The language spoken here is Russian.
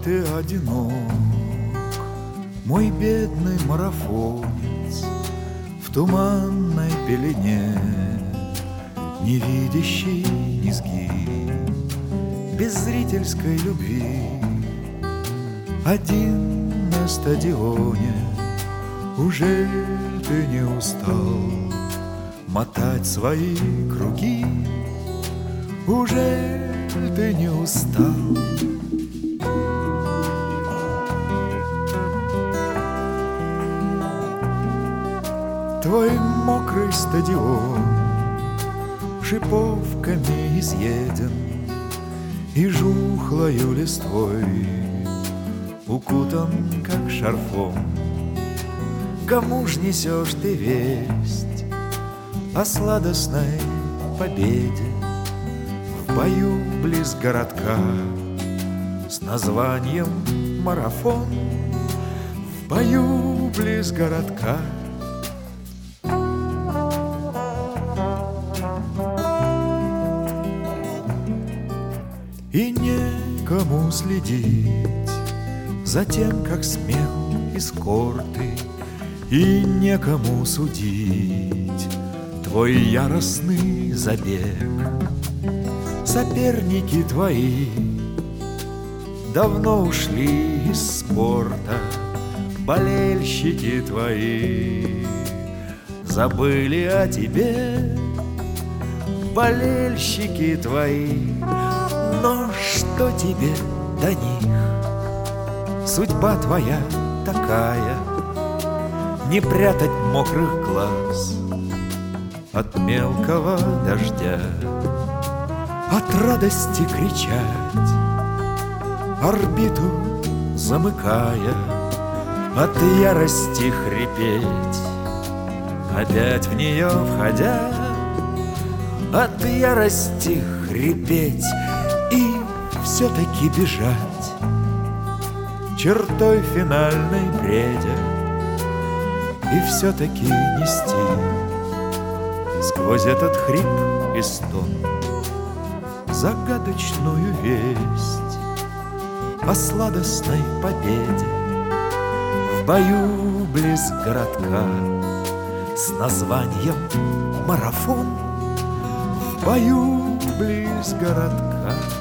ты одинок, мой бедный марафонец, в туманной пелене, не видящий низги, без зрительской любви. Один на стадионе, уже ты не устал мотать свои круги? Уже ты не устал? Твой мокрый стадион шиповками изъеден и жухлою листвой укутан, как шарфом. Кому ж несешь ты весть о сладостной победе в бою близ городка с названием марафон? В бою близ городка. И некому следить за тем, как смел искор ты, и некому судить твой яростный забег. Соперники твои давно ушли из спорта, болельщики твои забыли о тебе, болельщики твои. Но что тебе до них? Судьба твоя такая, не прятать мокрых глаз от мелкого дождя, от радости кричать, орбиту замыкая, от ярости хрипеть, опять в нее входя, от ярости хрипеть и все-таки бежать чертой финальной бредя, и все-таки нести сквозь этот хрип и стон загадочную весть о сладостной победе в бою близ городка с названием марафон. В бою близ городка.